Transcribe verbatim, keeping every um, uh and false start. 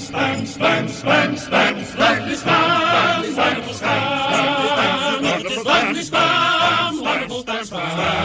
Spam, spam, spam, spam, spam, spam, wonderful spam, wonderful spam, wonderful spam, wonderful spam, wonderful spam, spam.